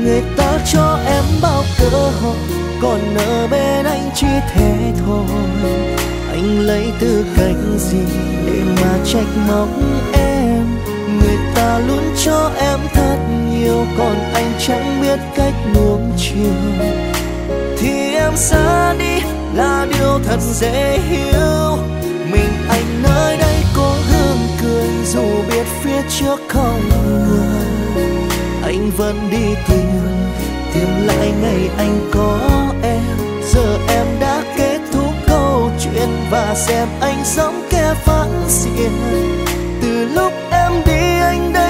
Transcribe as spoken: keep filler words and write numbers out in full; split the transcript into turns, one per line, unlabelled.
người ta cho em bao cơ hội, còn ở bên anh chỉ thế thôi. Anh lấy tư cách gì để mà trách móc em? Người ta luôn cho em thật nhiều, còn anh chẳng biết cách nuông chiều. Thì em xa đi là điều thật dễ hiểu. Mình anh nơi đây có hương cười, dù biết phía trước không người. Anh vẫn đi tìm, tìm lại ngày anh có em. Giờ em đã kết thúc câu chuyện và xem anh giống kẻ phản diện. Từ lúc em đi anh đã